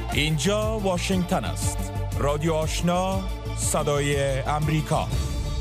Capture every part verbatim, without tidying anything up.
اینجا واشنگتن است. رادیو آشنا، صدای امریکا.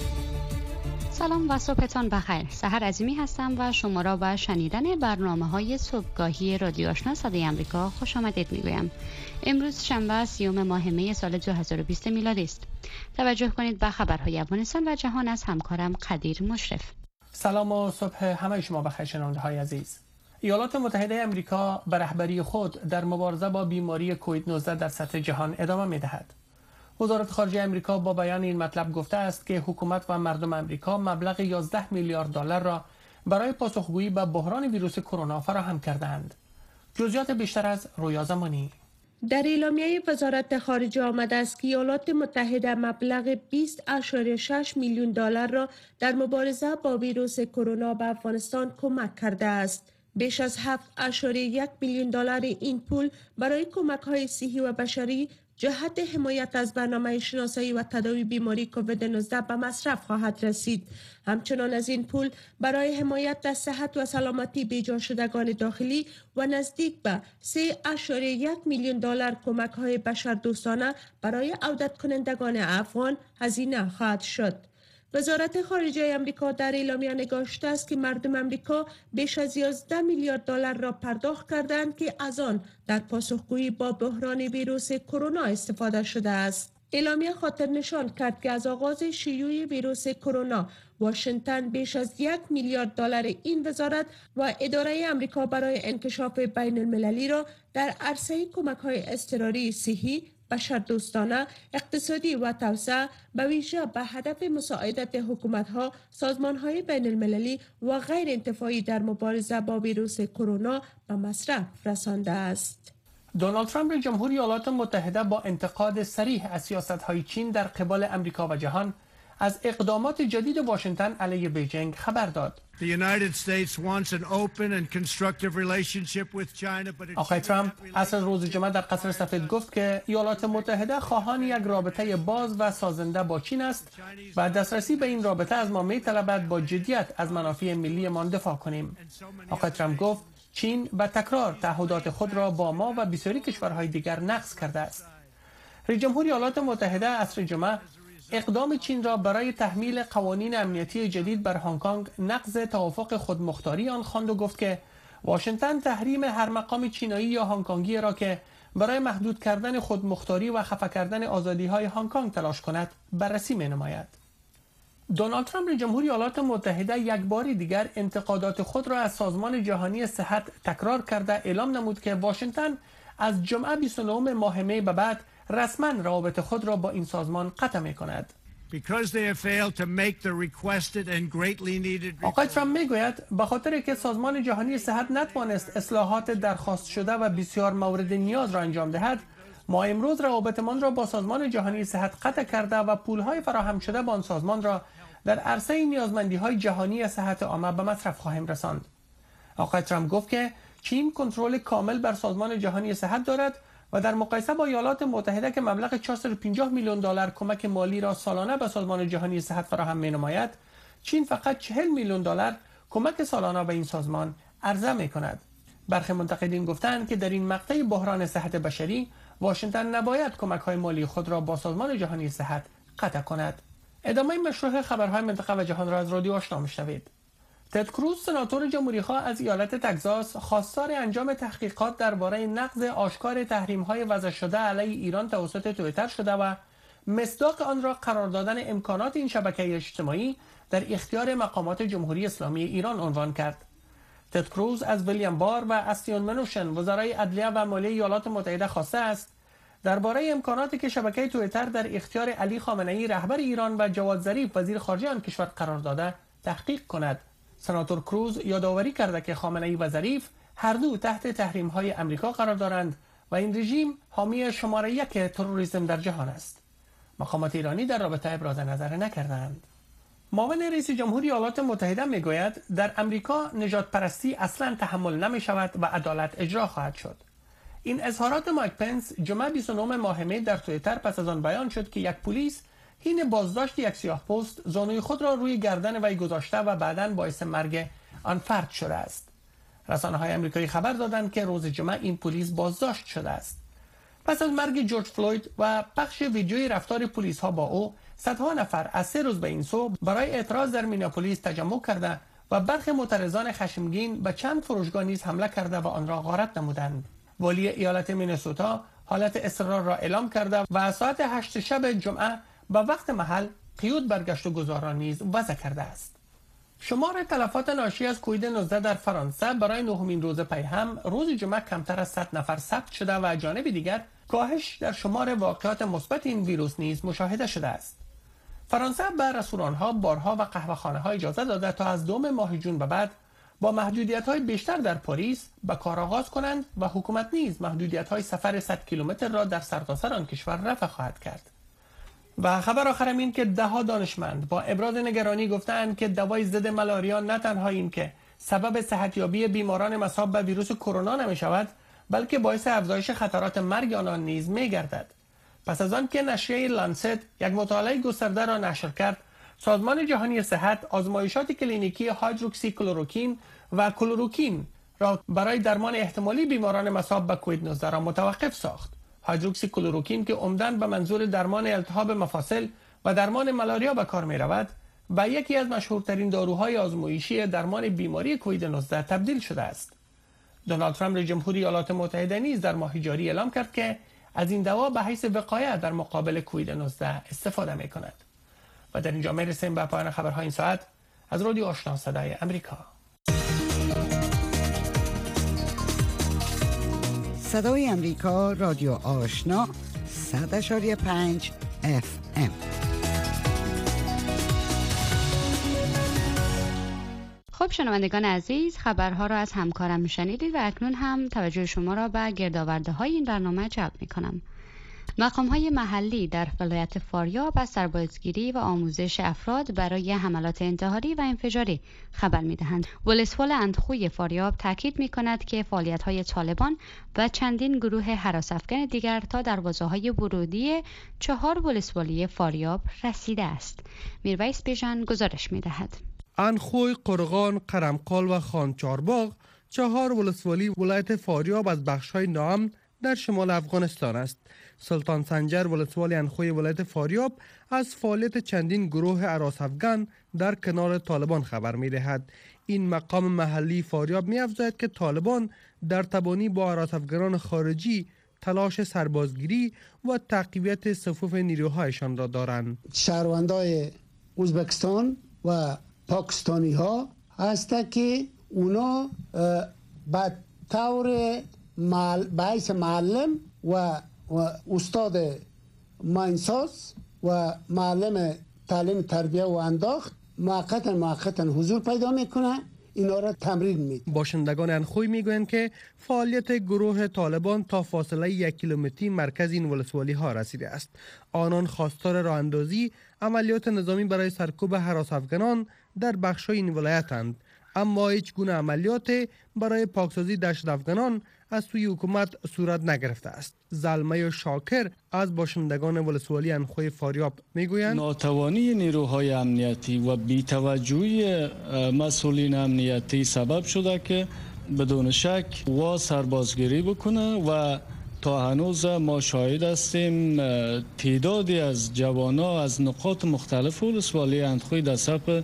سلام و صبحتان بخیر. سحر عظیمی هستم و شما را به شنیدن برنامه‌های صبحگاهی رادیو آشنا صدای امریکا خوش آمدید می‌گویم. امروز شنبه سیوم ماه می سال دو هزار و بیست میلادی است. توجه کنید به خبرهای افغانستان و جهان از همکارم قدیر مشرف. سلام و صبح همه شما بخیر شنونده‌های عزیز. ایالات متحده آمریکا به رهبری خود در مبارزه با بیماری کووید نوزده در سطح جهان ادامه می‌دهد. وزارت خارجه آمریکا با بیان این مطلب گفته است که حکومت و مردم آمریکا مبلغ یازده میلیارد دلار را برای پاسخگویی به بحران ویروس کرونا فراهم کردند. جزئیات بیشتر از رویا زمانی. در اعلامیه وزارت خارجه آمده است که ایالات متحده مبلغ بیست اشاره شش میلیون دلار را در مبارزه با ویروس کرونا به افغانستان کمک کرده است. بیش از هفت اشاره یک میلیون دلار این پول برای کمک‌های صحی و بشری جهت حمایت از برنامه شناسایی و تداوی بیماری کووید نوزده به مصرف خواهد رسید. همچنان از این پول برای حمایت از صحت و سلامتی بیجا شدگان داخلی و نزدیک به سه اشاره یک میلیون دلار کمک‌های بشردوستانه برای عودت کنندگان افغان هزینه خواهد شد. وزارت خارجه آمریکا در اعلامیه نگاشته است که مردم آمریکا بیش از یازده میلیارد دلار را پرداخت کردند که از آن در پاسخگویی با بحران ویروس کرونا استفاده شده است. اعلامیه خاطر نشان کرد که از آغاز شیوع ویروس کرونا واشنگتن بیش از یک میلیارد دلار این وزارت و اداره آمریکا برای انکشاف بین المللی را در عرصه کمک‌های اضطراری صحی، بشردوستانه، اقتصادی و توسعه به ویژه به هدف مساعدت حکومت‌ها، سازمان‌های بین المللی و غیر انتفاعی در مبارزه با ویروس کرونا به مصرف رسانده است. دونالد ترامپ رئیس جمهور ایالات متحده با انتقاد صریح از سیاست‌های چین در قبال آمریکا و جهان از اقدامات جدید واشنگتن علیه بیجینگ خبر داد. آقای ترامپ عصر روز جمعه در قصر سفید گفت که ایالات متحده خواهان یک رابطه باز و سازنده با چین است و دسترسی به این رابطه از ما می‌طلبد با جدیت از منافع ملی ما دفاع کنیم. آقای ترامپ گفت چین به تکرار تعهدات خود را با ما و بسیاری کشورهای دیگر نقض کرده است. رئیس جمهور ایالات متحده عصر جمعه اقدام چین را برای تحمیل قوانین امنیتی جدید بر هنگ کنگ نقض توافق خودمختاری آن خواند و گفت که واشنگتن تحریم هر مقام چینایی یا هنگ کنگی را که برای محدود کردن خودمختاری و خفه کردن آزادی‌های هنگ کنگ تلاش کند بررسی می‌نماید. دونالد ترامپ رئیس جمهور ایالات متحده یک بار دیگر انتقادات خود را از سازمان جهانی صحت تکرار کرده اعلام نمود که واشنگتن از جمعه بیست و نهم ماه می به بعد رسما روابط خود را با این سازمان قطع می کند. آقای ترامپ می گوید به خاطر که سازمان جهانی صحت نتوانست اصلاحات درخواست شده و بسیار مورد نیاز را انجام دهد، ما امروز روابطمان را با سازمان جهانی صحت قطع کرده و پولهای فراهم شده با آن سازمان را در عرصه نیازمندی‌های جهانی صحت عامه به مصرف خواهیم رساند. آقای ترامپ گفت که چین کنترل کامل بر سازمان جهانی صحت دارد و در مقایسه با ایالات متحده که مبلغ چهارصد و پنجاه میلیون دلار کمک مالی را سالانه به سازمان جهانی صحت فراهم می‌نماید، چین فقط چهل میلیون دلار کمک سالانه به این سازمان عرضه می‌کند. برخی منتقدین گفتند که در این مقطع بحران صحت بشری واشنگتن نباید کمک‌های مالی خود را با سازمان جهانی صحت قطع کند. ادامه مشروع خبرهای منطقه و جهان را از رادیو آشنا می‌شنوید. تد کروز سناتور جمهوری‌خواه از ایالت تگزاس خواستار انجام تحقیقات درباره نقض آشکار تحریم‌های وضع شده علیه ایران توسط توییتر شده و مصداق آن را قرار دادن امکانات این شبکه اجتماعی در اختیار مقامات جمهوری اسلامی ایران عنوان کرد. تد کروز از ویلیام بار و استیون منوشن وزرای عدلیه و مالیه ایالات متحده خواسته است درباره امکاناتی که شبکه توییتر در اختیار علی خامنه‌ای رهبر ایران و جواد ظریف وزیر خارجه آن کشور قرار داده تحقیق کند. سناتور کروز یادآوری کرده که خامنه‌ای و ظریف هر دو تحت تحریم‌های آمریکا قرار دارند و این رژیم حامی شماره یک تروریسم در جهان است. مقامات ایرانی در رابطه ابراز نظر نکردند. معاون رئیس جمهور ایالات متحده میگوید در امریکا نژاد پرستی اصلا تحمل نمی شود و عدالت اجرا خواهد شد. این اظهارات مایک پنس جمعه بیست و نهم ماه می در توییتر پس از آن بیان شد که یک پلیس حین بازداشت یک سیاه‌پوست زانوی خود را روی گردن وی گذاشته و بعداً باعث مرگ آن فرد شده است. رسانه‌های آمریکایی خبر دادند که روز جمعه این پلیس بازداشت شده است. پس از مرگ جورج فلوید و پخش ویدیوی رفتار پلیس ها با او، صدها نفر از سه روز به این سو برای اعتراض در مینیاپولیس تجمع کرده و برخی معترضان خشمگین به چند فروشگاه نیز حمله کرده و آن را غارت نمودند. والی ایالت مینسوتا حالت اضطرار را اعلام کرده و ساعت هشت شب جمعه به وقت محل قیود برگشت و گذاران نیز وضع کرده است. شمار تلفات ناشی از کووید نوزده در فرانسه برای نهمین روز پی هم روز جمعه کمتر از صد نفر ثبت شده و از جانب دیگر کاهش در شمار واقعات مثبت این ویروس نیز مشاهده شده است. فرانسه به رستوران‌ها، بارها و قهوه‌خانه‌ها اجازه داده تا از دوم ماه جون به بعد با محدودیت‌های بیشتر در پاریس به کار آغاز کنند و حکومت نیز محدودیت‌های سفر صد کیلومتر را در سرتاسر آن کشور رفع خواهد کرد. و خبر آخرم این که ده‌ها دانشمند با ابراز نگرانی گفتند که دوای ضد ملاریا نه تنها این که سبب صحتیابی بیماران مصاب به ویروس کرونا نمی‌شود، بلکه باعث افزایش خطرات مرگ آنان نیز می‌گردد. پس از آن که نشریه لانست یک مطالعه گسترده را نشر کرد، سازمان جهانی صحت آزمایشات کلینیکی هایدروکسی کلروکین و کلروکین را برای درمان احتمالی بیماران مصاب به کووید نوزده را متوقف ساخت. هایدروکسی کلروکین که عمداً به منظور درمان التهاب مفاصل و درمان ملاریا به کار می رود، به یکی از مشهورترین داروهای آزمایشی درمان بیماری کووید نوزده تبدیل شده است. دونالد ترامپ رئیس جمهوری ایالات متحده نیز در ماه جاری اعلام کرد که از این دوا به حیث وقایه در مقابل کووید نوزده استفاده می کند. و در اینجا می رسیم به پایان خبرهای این ساعت از رادیو آشنا صدای امریکا. صدای امریکا، رادیو آشنا، صد اشاری پنج اف ام. خب شنوندگان عزیز، خبرها را از همکارم شنیدید و اکنون هم توجه شما را به گردآورده های این برنامه جلب می کنم. مقام های محلی در ولایت فاریاب از سربازگیری و آموزش افراد برای حملات انتحاری و انفجاری خبر می دهند. ولسوالی اندخوی فاریاب تاکید می کند که فعالیت های طالبان و چندین گروه هراس افکن دیگر تا دروازه های ورودی چهار ولسوالی فاریاب رسیده است. میرویس بیژن گزارش می دهد. اندخوی، قرغان، قرمقال و خانچارباغ چهار ولسوالی ولایت فاریاب از بخش‌های ناامن در شمال افغانستان است. سلطان سنجر ولسوالی اندخوی ولایت فاریاب از فعالیت چندین گروه هراس افکن در کنار طالبان خبر می‌دهد. این مقام محلی فاریاب می‌افزاید که طالبان در تبانی با هراس افکنان خارجی تلاش سربازگیری و تقویت صفوف نیروهایشان را دارند. شهروندان ازبکستان و پاکستانی ها هست که اونا به طور باعث معلم و, و استاد ماینساز و معلم تعلیم تربیه و انداخت موقتا موقتا حضور پیدا میکنه، اینا را تمرین میده. باشندگان اندخوی میگویند که فعالیت گروه طالبان تا فاصله یک کیلومتری مرکز این ولسوالی ها رسیده است. آنان خواستار راه اندازی عملیات نظامی برای سرکوب هراس افکنان در بخش‌های این ولایتند، اما هیچ گونه عملیات برای پاکسازی دشت افغانان از سوی حکومت صورت نگرفته است. زلمه شاکر از باشندگان ولسوالی اندخوی فاریاب میگویند ناتوانی نیروهای امنیتی و بی‌توجهی مسئولین امنیتی سبب شده که بدون شک وا سربازگیری بکنه و تا هنوز ما شاهد هستیم تعدادی از جوانان از نقاط مختلف ولسوالی اندخوی در صف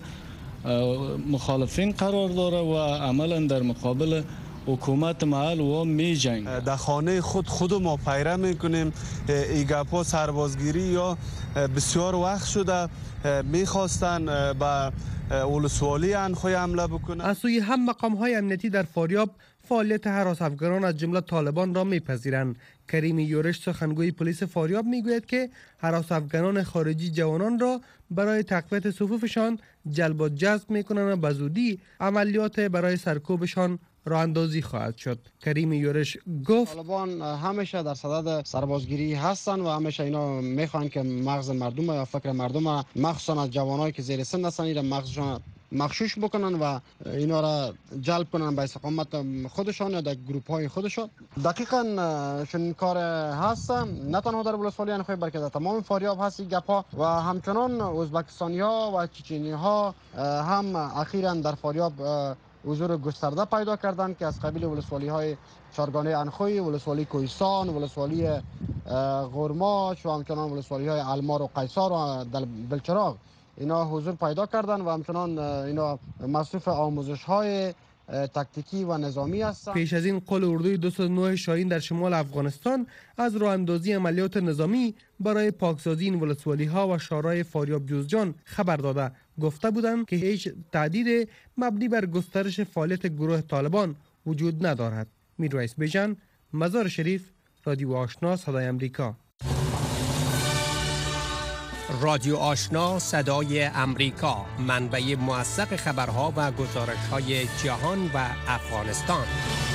مخالفین قرار داره و عملا در مقابل حکومت محل و می جنگ. در خانه خود خود ما پیره میکنیم. ای گپا سربازگیری یا بسیار وقت شده میخواستن به ولسوالی اندخوی حمله بکنن. از سوی هم مقام های امنیتی در فاریاب فعالیت هراس افکنان از جمله طالبان را میپذیرند. کریم یورش سخنگوی پلیس فاریاب میگوید که هراس افکنان خارجی جوانان را برای تقویت صفوفشان جلب و جذب میکنند و به زودی عملیات برای سرکوبشان راه اندازی خواهد شد. کریم یورش گفت طالبان همیشه در صدد سربازگیری هستند و همیشه اینا میخوان که مغز مردم یا فکر مردم مخصوصا از جوانایی که زیر سن هستند اینا مغزشان مخشوش بکنن و اینا را جلب کنن به استقامت خودشان یا در گروپ های خودشان. دقیقاً چنین کار هست، نه تنها در ولسوالی اندخوی بلکه در تمام فاریاب هست گپا و همچنان ازبکستانی ها و چچنی ها هم اخیراً در فاریاب حضور گسترده پیدا کردند که از قبیل ولسوالی های چارگانه اندخوی، ولسوالی کوهستان، ولسوالی غورماش و همچنان ولسوالی های المار و قیصار و بلچراغ اینا حضور پیدا کردن و همچنان اینا مصروف آموزش های تاکتیکی و نظامی هستند. پیش از این قول اردوی دویست و نه شاهین در شمال افغانستان از راه اندازی عملیات نظامی برای پاکسازی این ولسوالی ها و شورای فاریاب جوزجان خبر داده گفته بودند که هیچ تهدید مبنی بر گسترش فعالیت گروه طالبان وجود ندارد. میرویس بیژن، مزار شریف، رادیو آشنا صدای امریکا. رادیو آشنا صدای امریکا، منبع موثق خبرها و گزارش‌های جهان و افغانستان.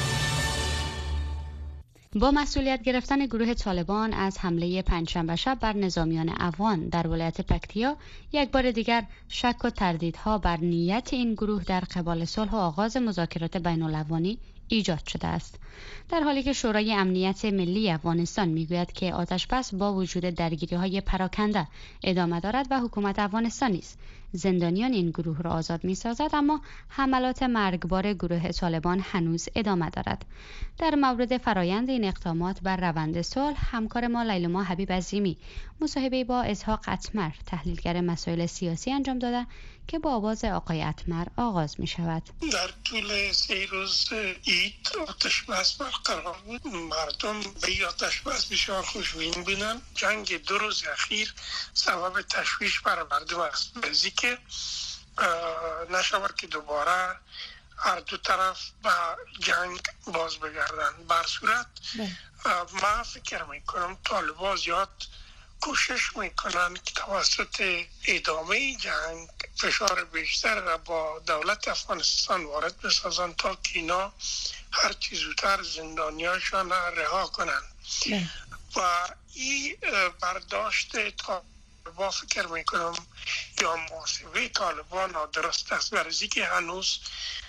با مسئولیت گرفتن گروه طالبان از حمله پنجشنبه شب بر نظامیان افغان در ولایت پکتیا، یک بار دیگر شک و تردیدها بر نیت این گروه در قبال صلح و آغاز مذاکرات بین الافغانی ایجاد شده است. در حالی که شورای امنیت ملی افغانستان میگوید که آتشبس با وجود درگیری‌های پراکنده ادامه دارد و حکومت افغانستان نیز زندانیان این گروه را آزاد می‌سازد، اما حملات مرگبار گروه طالبان هنوز ادامه دارد. در مورد فرایند این اقدامات بر روند صلح، همکار ما لیلما حبیب عظیمی مصاحبه با اسحاق اتمر، تحلیلگر مسائل سیاسی انجام داده که با آواز آقای اتمر آغاز می شود. در طول سه روز عید آتشبس برقرار بود. مردم به آتشبس بسیار خوشبین بودند. جنگ دو روز اخیر سبب تشویش برای مردم است، بزی که نشود که دوباره هر دو طرف به جنگ باز بگردن. بر صورت من فکر میکنم طالبان زیاد کوشش میکنن که توسط ادامه جنگ فشار بیشتر را با دولت افغانستان وارد بسازن تا که اینا هر چی زودتر زندانیاشان رها کنن. نه. و این برداشت طالبان فکر میکنم یا محاسبه طالبان درست است، برای که هنوز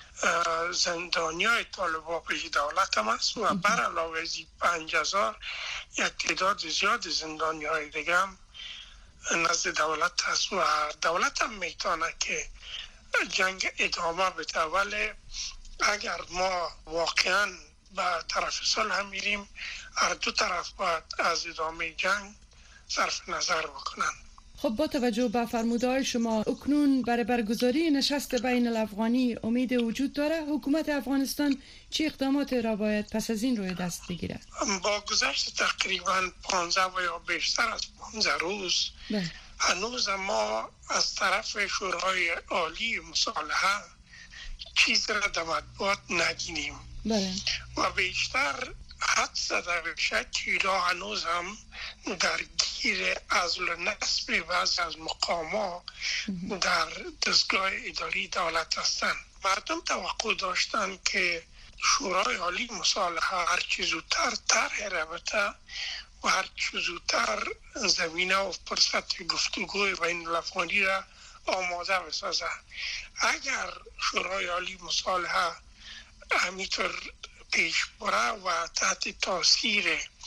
زندانی های طالبان پیش دولت هم است و بر علاوه از پنج هزار یک تعداد زیاد زندانی های دیگه هم نزد دولت هست و دولت هم میتونه که جنگ ادامه بده، ولی اگر ما واقعا به طرف صلح میریم، هر دو طرف باید از ادامه جنگ صرف نظر بکنن. خب با توجه به فرمودهای شما، اکنون برای برگزاری نشست بین الافغانی امید وجود داره؟ حکومت افغانستان چه اقدامات را باید پس از این روی دست بگیره؟ با گذشت تقریبا پانزده و یا بیشتر از پانزده روز ده. هنوز ما از طرف شورای عالی مصالحه چیز را در مطبوعات ندیدیم و بیشتر حد زده بشه که اینا هنوز هم درگیر عزل و نصب بعض از مقامات در دستگاه اداری دولت هستند. مردم توقع داشتن که شورای عالی مصالحه هر چی زودتر طرح رابطه و هر چی زودتر زمینه و فرصت گفتگوی بین الافغانی را آماده بسازه. اگر شورای عالی مصالحه همینطور پیش بره و تحت تاثیر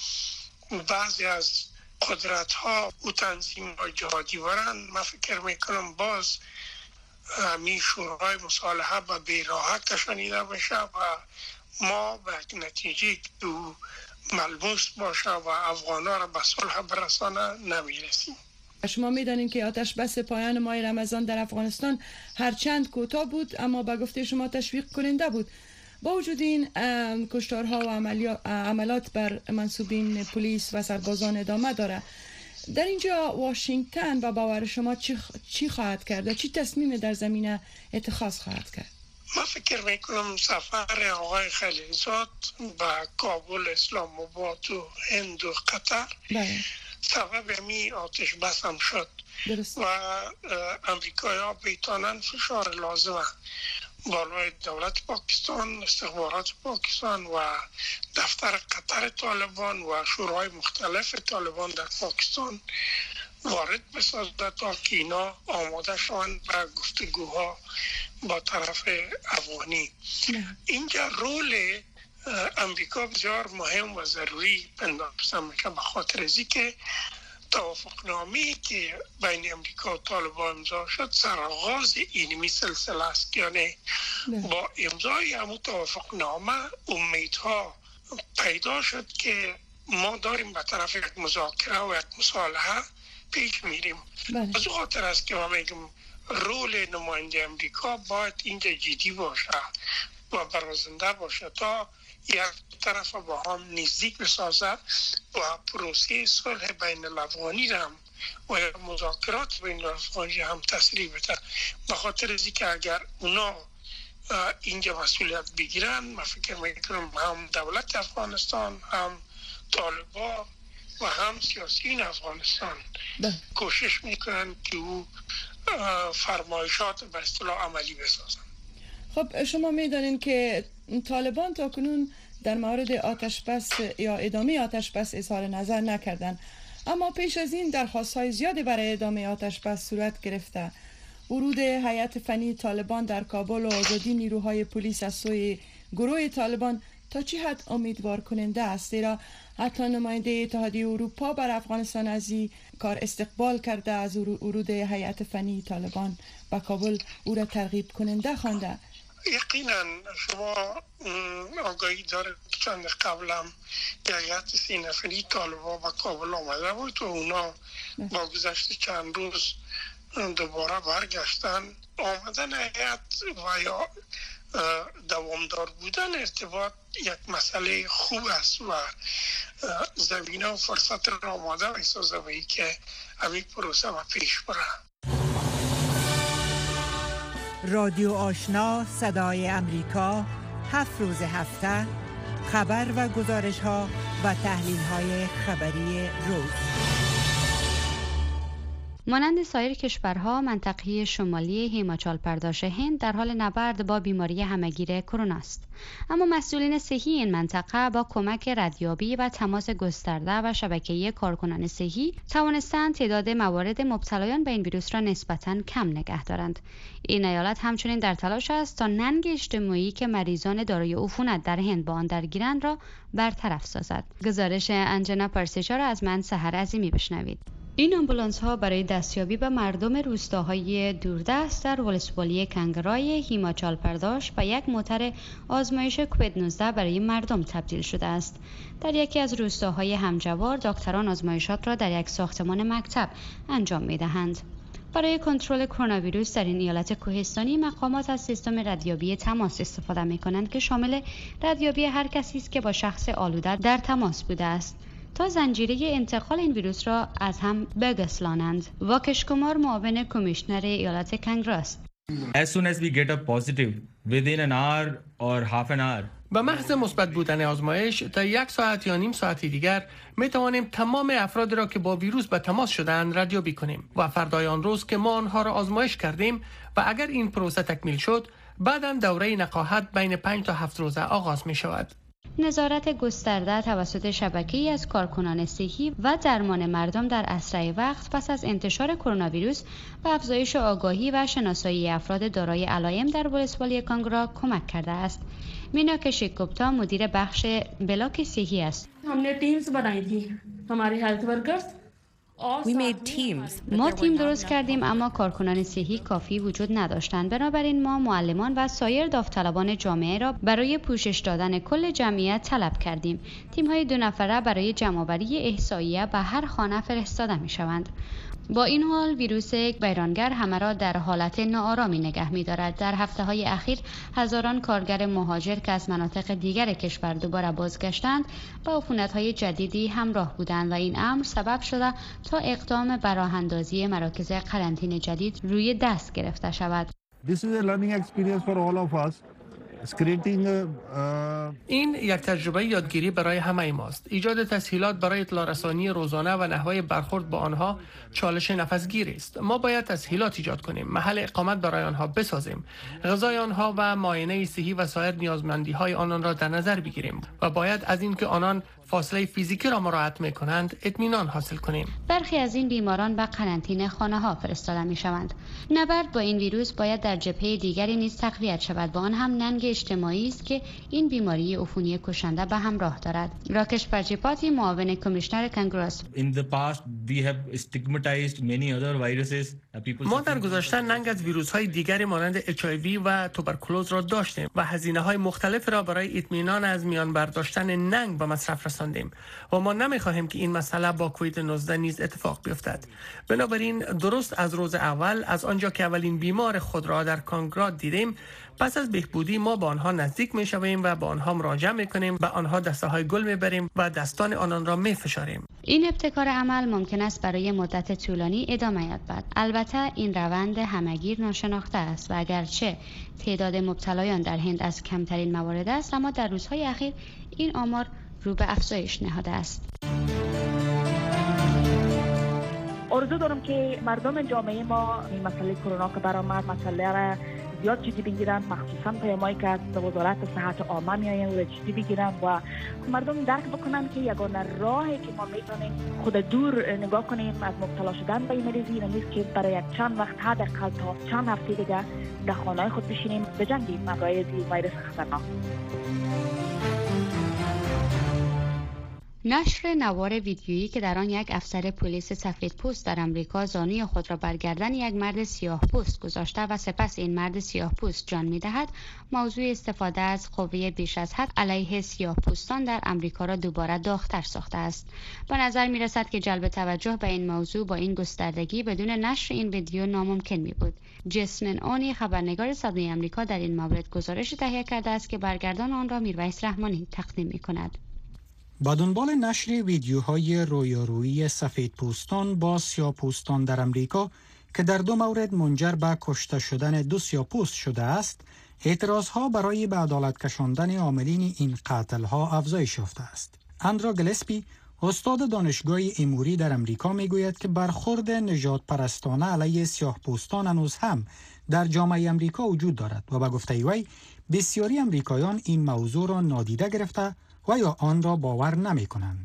بعضی از قدرت ها و تنظیم های جهادی برن، من فکر میکنم باز همین شورای مصالحه به بیراحه کشانیده بشه و ما به یک نتیجه دو ملموس باشه و افغانا را به صلح برسانه نمیرسیم. شما میدانید که آتش بس پایان ماه رمضان در افغانستان هرچند کوتاه بود اما به گفته شما تشویق کننده بود. با وجود این کشتارها و عملات بر منصوبین پلیس و سربازان ادامه داره. در اینجا واشنگتن با باور شما چی, چی خواهد کرد؟ چی تصمیم در زمینه اتخاذ خواهد کرد؟ من فکر میکنم سفر آقای خلیلزاد به کابل، اسلام آباد و هند و قطر بله. سبب می آتش بس هم شد درست. و امریکایی ها بیتانن فشار لازمه بالای دولت پاکستان، استخبارات پاکستان و دفتر قطر طالبان و شورای مختلف طالبان در پاکستان وارد بسازد تا که اینا آماده شوند و گفتگوها با طرف افغانی. اینجا رول امریکا بسیار مهم و ضروری پنداشته میشه به خاطر ازی که توافقنامه‌ای که بین امریکا و طالبان امضا شد سرآغاز اینمی سلسله است. یعنی با امضای همون توافقنامه امیدها پیدا شد که ما داریم به طرف یک مذاکره و یک مصالحه پیش میریم. از او خاطر است که ما میگم رول نماینده امریکا باید اینجا جدی باشه و برازنده باشه تا یک طرف با هم نزدیک بسازد و پروسه صلح بین الافغانی را هم و مذاکرات بین الافغانی هم تسریع بده. به خاطر از که اگر اونا اینجا مسئولیت بگیرن، من فکر میکنم هم دولت افغانستان، هم طالبان و هم سیاسیون افغانستان ده. کوشش میکنن که او فرمایشات به اصطلاح عملی بسازن. خب شما میدانین که طالبان تا کنون در مورد آتش بس یا ادامه آتش بس اظهار نظر نکردن، اما پیش از این درخواست‌های زیادی برای ادامه آتش بس صورت گرفته. ورود هیئت فنی طالبان در کابل و آزادی نیروهای پلیس از سوی گروه طالبان تا چه حد امیدوار کننده است؟ زیرا حتی نماینده اتحادیه اروپا بر افغانستان از این کار استقبال کرده، از ورود هیئت فنی طالبان به کابل او را ترغیب کننده خوانده. یقینا شما آگاهی داره که چند قبل هم هیئت سی نفری طالبان به کابل آمده بود و اونا با گذشت چند روز دوباره برگشتن. آمدن هیئت و یا دوامدار بودن ارتباط یک مسئله خوب است و زمینه و فرصت را آماده می‌سازه و ای که همین پروسه و پیش بره. رادیو آشنا صدای امریکا، هفت روز هفته خبر و گزارش ها و تحلیل های خبری روز. مانند سایر کشورها، منطقه شمالی هیماچال پرداش هند در حال نبرد با بیماری همهگیر کرونا است. اما مسئولین صحی این منطقه با کمک ردیابی و تماس گسترده و شبکه‌ای کارکنان صحی توانستند تعداد موارد مبتلایان به این ویروس را نسبتاً کم نگه دارند. این ایالت همچنین در تلاش است تا ننگ اجتماعی که مریضان دارای عفونت در هند با آن درگیرند را برطرف سازد. گزارش انجنا پرسیچا را از من سحر عظیمی بشنوید. این آمبولانس ها برای دستیابی به مردم روستاهای دوردست در ولسوالی کنگرای هیماچال پرداش به یک موتر آزمایش کووید نوزده برای مردم تبدیل شده است. در یکی از روستاهای همجوار دکتران آزمایشات را در یک ساختمان مکتب انجام می دهند. برای کنترل کرونا ویروس در این ایالت کوهستانی مقامات از سیستم ردیابی تماس استفاده می کنند که شامل ردیابی هر کسی است که با شخص آلوده در تماس بوده است تا زنجیره انتقال این ویروس را از هم بگسلانند. واکش کمار معاون کمیشنر ایالت کنگرا است. As soon as we get a positive within an hour or half an hour به محض مثبت بودن آزمایش تا یک ساعت یا نیم ساعت دیگر می توانیم تمام افراد را که با ویروس به تماس شدند ردیابی کنیم و فردای آن روز که ما آنها را آزمایش کردیم و اگر این پروسه تکمیل شد، بعداً دوره نقاهت بین پنج تا هفت روزه آغاز می شود. نظارت گسترده توسط شبکه‌ای از کارکنان صحی و درمان مردم در اسرع وقت پس از انتشار کرونا ویروس و افزایش آگاهی و شناسایی افراد دارای علائم در ولسوالی کانگرا کمک کرده است. میناکشی گپتا مدیر بخش بلاک صحی است. हमने टीम्स बनाई थी हमारे health workers ما تیم درست کردیم اما کارکنان صحی کافی وجود نداشتند. بنابراین ما معلمان و سایر داوطلبان جامعه را برای پوشش دادن کل جمعیت طلب کردیم. تیم‌های دو نفره برای جمع‌آوری احصاییه به هر خانه فرستاده می‌شوند. با این حال ویروس بیرانگر همه را در حالت ناآرامی نگه می‌دارد. در هفته‌های اخیر هزاران کارگر مهاجر که از مناطق دیگر کشور دوباره بازگشتند با عفونت‌های جدیدی همراه بودند و این امر سبب شده تا اقدام بر راه‌اندازی مراکز قرنطینه جدید روی دست گرفته شود. This is a learning experience for all of us. این یک تجربه یادگیری برای همه ماست. ایجاد تسهیلات برای اطلاع رسانی روزانه و نحوه برخورد با آنها چالش نفسگیری است. ما باید تسهیلات ایجاد کنیم، محل اقامت برای آنها بسازیم، غذای آنها و معاینه صحی و سایر نیازمندی های آنان را در نظر بگیریم و باید از اینکه آنان فاصله فیزیکی را مراعات می کنند اطمینان حاصل کنیم. برخی از این بیماران به قرنطینه خانه ها فرستاده می شوند. نبرد با این ویروس باید در جبهه دیگری نیز تقویت شود، با آن هم ننگ اجتماعی است که این بیماری عفونی کشنده به همراه دارد. راکش پرچیپاتی، معاون کمیشنر کنگرس: ما در گذشته ننگ از ویروس‌های دیگری مانند اچ آی وی و توبرکولوز را داشتیم و هزینه‌های مختلف را برای اطمینان از میان برداشتن ننگ به مصرف رساندیم و ما نمی‌خواهیم که این مسئله با کووید نوزده نیز اتفاق بیفتد. بنابراین درست از روز اول، از آنجا که اولین بیمار خود را در کانگراد دیدیم، پس از بهبودی ما با آنها نزدیک می شویم و با آنها مراجعه می کنیم، به آنها دسته های گل می بریم و دستان آنان را می فشاریم. این ابتکار عمل ممکن است برای مدت طولانی ادامه یابد. البته این روند همگیر ناشناخته است و اگرچه تعداد مبتلایان در هند از کمترین موارد است، اما در روزهای اخیر این آمار رو به افزایش نهاده است. آرزو دارم که مردم جامعه ما این مسئله کرونا که برآمد مسئله را زیاد جدی بگیرن، مخصوصا پیامایی که از وزارت صحت عامه میآین و جدی بگیرن و مردم درک بکنن که یگانه راهی که ما میتونیم خود دور نگاه کنیم از مبتلا شدن به این مریضی نیست که برای یک چند وقت حداقل تا چند هفته دیگه در خانه‌های خود بشینیم بجنگیم مقایض ویروس خطرناک. نشر نوار ویدیویی که در آن یک افسر پلیس سفیدپوست در آمریکا زانوی خود را بر گردن یک مرد سیاه‌پوست گذاشته و سپس این مرد سیاه‌پوست جان می‌دهد، موضوع استفاده از قوه بیش از حد علیه سیاه‌پوستان در آمریکا را دوباره داغ‌تر ساخته است. به نظر می‌رسد که جلب توجه به این موضوع با این گستردگی بدون نشر این ویدیو ناممکن می‌بود. جسمن اونی، خبرنگار صدای آمریکا، در این مورد گزارش تهیه کرده است که برگردان آن را میرویس رحمانی تقدیم می‌کند. با دنبال نشر ویدیوهای رویارویی سفیدپوستان با سیاه‌پوستان در امریکا که در دو مورد منجر به کشته شدن دو سیاه‌پوست شده است، اعتراضها برای به عدالت کشاندن عاملین این قتل‌ها افزایش یافته است. اندرا گلسپی، استاد دانشگاه اموری در امریکا، میگوید که برخورد نژاد پرستانه علیه سیاه‌پوستان هنوز هم در جامعه امریکا وجود دارد و به گفته وی بسیاری امریکایان این موضوع را نادیده گرفته و یا آن را باور نمی کنند.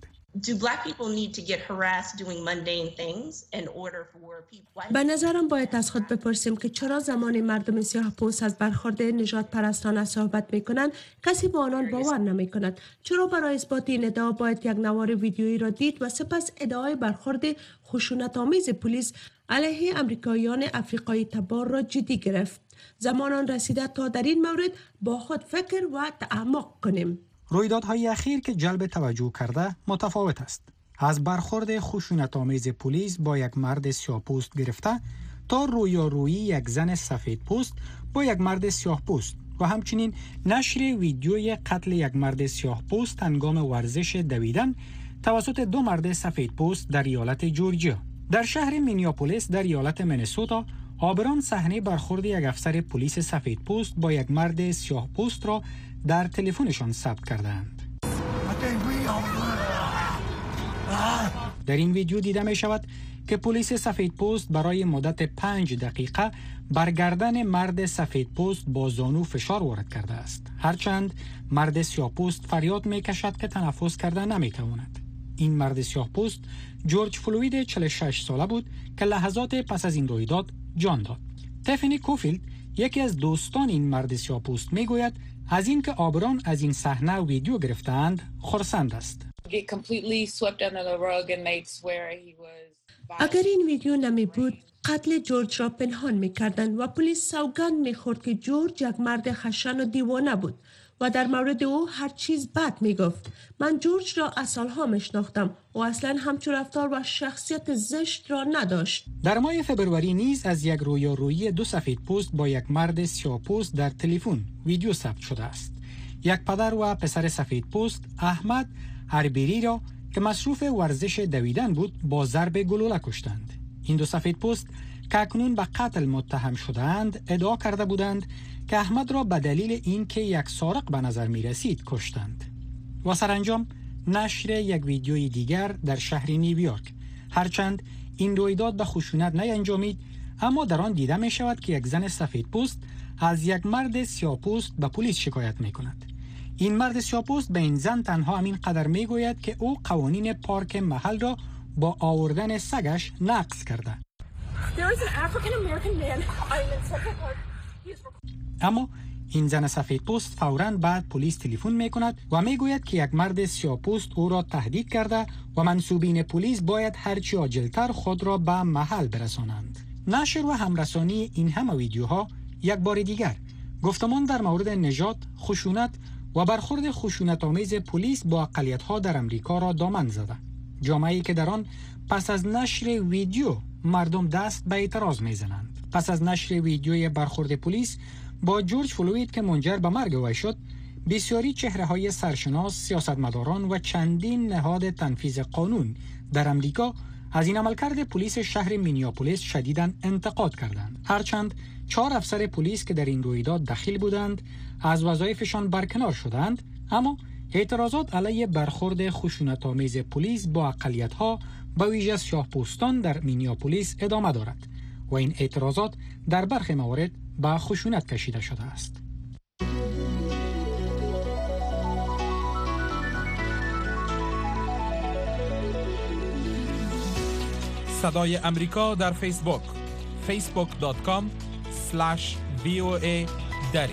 به نظرم باید از خود بپرسیم که چرا زمان مردم سیاه پوست از برخورد نژاد پرستانه صحبت می کنند کسی با آنان باور نمی کند؟ چرا برای اثبات این ادعا باید یک نوار ویدیویی را دید و سپس ادعای برخورد خشونت آمیز پلیس علیه امریکاییان افریقایی تبار را جدی گرفت؟ زمان آن رسیده تا در این مورد با خود فکر و تعمق کنیم. رویدادهای اخیر که جلب توجه کرده متفاوت است. از برخورد خشونت‌آمیز پلیس با یک مرد سیاه‌پوست گرفته تا رویارویی یک زن سفیدپوست با یک مرد سیاه‌پوست و همچنین نشر ویدیوی قتل یک مرد سیاه‌پوست هنگام ورزش دویدن توسط دو مرد سفیدپوست در ایالت جورجیا. در شهر مینیاپولیس در ایالت مینسوتا، آبران صحنه برخورد یک افسر پلیس سفیدپوست با یک مرد سیاه‌پوست را در تلفنشان ثبت کردند. در این ویدیو دیده می شود که پلیس سفیدپوست برای مدت پنج دقیقه بر گردن مرد سفیدپوست با زانو فشار وارد کرده است، هرچند مرد سیاه‌پوست فریاد می کشد که تنفس کرده نمی تواند. این مرد سیاه‌پوست جورج فلوید چهل و شش ساله بود که لحظات پس از این رویداد جان داد. تفنی کوفیلد، یکی از دوستان این مرد سیاه‌پوست، می گوید از اینکه آبران از این صحنه ویدیو گرفتند خرسند است. اگر این ویدیو نمی بود قتل جورج را پنهان می کردن و پلیس سوگند می خورد که جورج یک مرد خشن و دیوانه بود و در مورد او هر چیز بد می گفت. من جورج را از سالها می شناختم و اصلا همچون رفتار و شخصیت زشت را نداشت. در ماه فبروری نیز از یک رویارویی دو سفیدپوست با یک مرد سیاه‌پوست در تلفن ویدیو ثبت شده است. یک پدر و پسر سفیدپوست، احمد اربیری را که مصروف ورزش دویدن بود با ضرب گلوله کشتند. این دو سفیدپوست که اکنون به قتل متهم شده‌اند ادعا کرده بودند که احمد را به دلیل اینکه یک سارق به نظر می رسید کشتند. و سرانجام نشر یک ویدیوی دیگر در شهر نیویورک، هرچند این رویداد به خشونت نینجامید، اما در آن دیده می شود که یک زن سفیدپوست از یک مرد سیاه‌پوست به پلیس شکایت می کند. این مرد سیاه‌پوست به این زن تنها همین قدر می گوید که او قوانین پارک محل را با آوردن سگش نقض کرده. اما این زن سفیدپوست فوراً بعد پلیس تلفن میکند و میگوید که یک مرد سیاه‌پوست او را تهدید کرده و منصوبین پلیس باید هرچی عاجلتر خود را به محل برسانند. نشر و همرسانی این همه ویدیوها یک بار دیگر گفتمان در مورد نژاد، خشونت و برخورد خشونت‌آمیز پلیس با اقلیت‌ها در امریکا را دامن زده. جامعه‌ای که در آن پس از نشر ویدیو مردم دست به اعتراض میزنند. پس از نشر ویدیوی برخورد پلیس با جورج فلوید که منجر به مرگ وی شد، بسیاری چهره‌های سرشناس، سیاستمداران و چندین نهاد تنفیذ قانون در امریکا از این عملکرد پلیس شهر مینیاپولیس شدیداً انتقاد کردند. هرچند چهار افسر پلیس که در این رویداد دخیل بودند از وظایفشان برکنار شدند، اما اعتراضات علیه برخورد خشونت‌آمیز پلیس با اقلیت‌ها به ویژه سیاه‌پوستان در مینیاپولیس ادامه دارد و این اعتراضات در برخی موارد به خشونت کشیده شده است. صدای امریکا در فیسبوک فیسبوک دات کام اسلش وی او ای دری.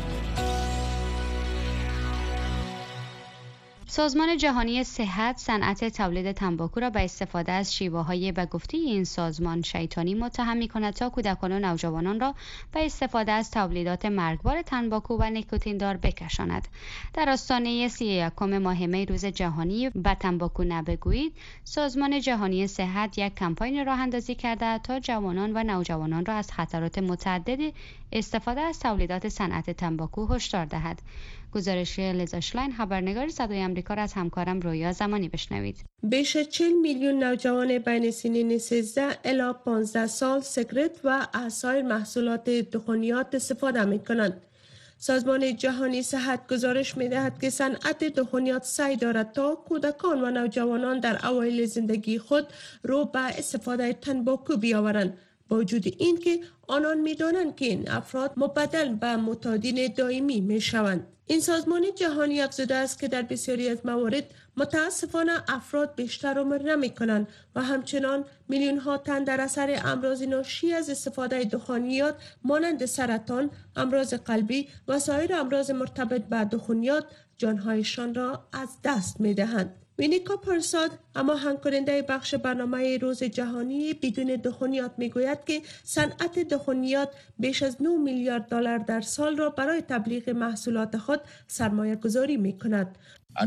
سازمان جهانی صحت صنعت تولید تنباکو را به استفاده از شیوه‌های به گفته این سازمان شیطانی متهم می‌کند تا کودکان و نوجوانان را به استفاده از تولیدات مرگبار تنباکو و نیکوتین دار بکشاند. در آستانه سی و یکم ماه می روز جهانی به تنباکو نبگویید، سازمان جهانی صحت یک کمپاین راه اندازی کرده تا جوانان و نوجوانان را از خطرات متعدد استفاده از تولیدات صنعت تنباکو هشدار دهد. گزارش لیزا شلاین، خبرنگار صدای آمریکا را از همکارم رویا زمانی بشنوید. بیش از چهل میلیون نوجوان بین سنین سیزده الی پانزده سال سیگارت و عصایر محصولات دخانیات استفاده می کنند. سازمان جهانی صحت گزارش می دهد که صنعت دخانیات سعی دارد تا کودکان و نوجوانان در اوایل زندگی خود رو به استفاده تنباکو بیاورند، با وجود این که آنان می دانند که این افراد مبدل به معتادین دائمی می شوند. این سازمان جهانی افزوده است که در بسیاری از موارد متاسفانه افراد بیشتر عمر نمی کنند و همچنان میلیون ها تن در اثر امراض ناشی از استفاده دخانیات مانند سرطان، امراض قلبی و سایر امراض مرتبط به دخانیات جانهایشان را از دست می دهند. وینیکا پرساد، اما همکارنده بخش برنامه روز جهانی بدون دخانیات میگوید که صنعت دخانیات بیش از نه میلیارد دلار در سال را برای تبلیغ محصولات خود سرمایه گذاری می کند.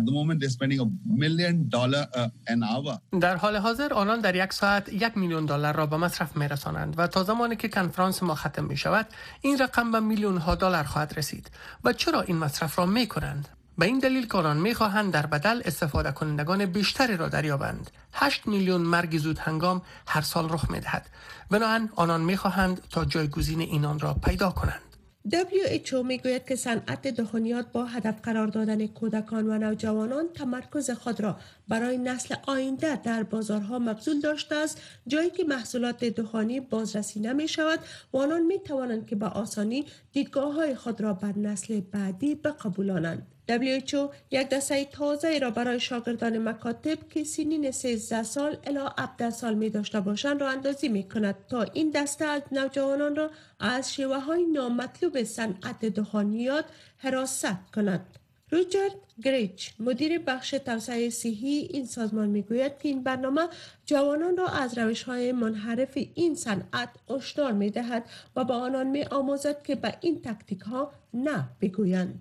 در حال حاضر آنان در یک ساعت یک میلیون دلار را به مصرف می رسانند و تا زمانی که کنفرانس ما ختم می شود این رقم به میلیون ها دلار خواهد رسید. و چرا این مصرف را می کنند؟ به این دلیل که آنان می‌خواهند در بدل استفاده کنندگان بیشتری را دریابند. هشت میلیون مرگ زود هنگام هر سال رخ می‌دهد. بنابراین آنان می‌خواهند تا جایگزین اینان را پیدا کنند. دبلیو اچ او میگوید که صنعت دخانیات با هدف قرار دادن کودکان و نوجوانان تمرکز خود را برای نسل آینده در بازارها مبذول داشته است، جایی که محصولات دخانی بازرسی نمی شود و آنان می توانند که به آسانی دیدگاه های خود را بر نسل بعدی بقبولانند. دبلیو اچ او یک دسته تازه را برای شاگردان مکاتب که سنین سیزده سال الی هفده سال می داشته باشند را اندازی می کند تا این دسته از نوجوانان را از شیوه های نامطلوب صنعت دخانیات حراست کند. ریچارد گریچ، مدیر بخش توسعه صحی این سازمان میگوید که این برنامه جوانان را از روش‌های منحرف این صنعت هشدار می‌دهد و به آنان می‌آموزد که به این تاکتیک‌ها نه بگویند.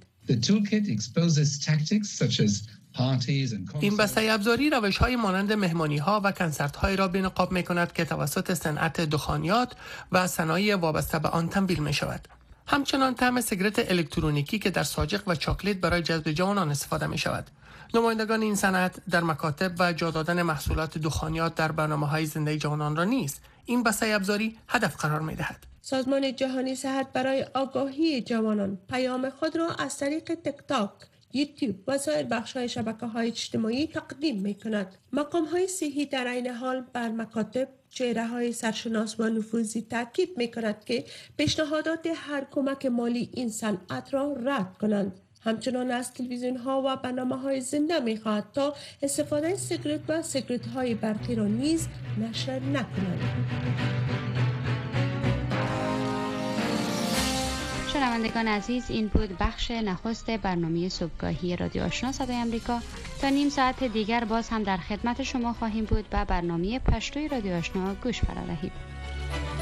این بسته ابزاری روش‌های مانند مهمانی‌ها و کنسرت‌های را بنقاب می‌کند که توسط صنعت دخانیات و صنایع وابسته به آن تمویل می‌شود. همچنان طعم سیگارت الکترونیکی که در ساجق و چاکلیت برای جذب جوانان استفاده می شود. نمایندگان این صنعت در مکاتب و جا دادن محصولات دخانیات در برنامه‌های زنده جوانان را نیز این بسته ابزاری هدف قرار می دهد. سازمان جهانی صحت برای آگاهی جوانان پیام خود را از طریق تیک تاک، یوتیوب و سایر بخش‌های شبکه‌های اجتماعی تقدیم می‌کند. مقام‌های صحی در عین حال بر مکاتب، چهره‌های سرشناس و نفوذی تاکید می‌کند که پیشنهادات هر کمک مالی این صنعت را رد کنند. همچنان از تلویزیون‌ها و برنامه‌های زنده می‌خواهد تا استفاده سیگارت و سیگارت‌های برقی را نیز نشر نکنند. شنوندگان عزیز، این بود بخش نخست برنامه صبحگاهی رادیو آشنا صدای امریکا. تا نیم ساعت دیگر باز هم در خدمت شما خواهیم بود و برنامه پشتوی رادیو آشنا گوش فرا دهید.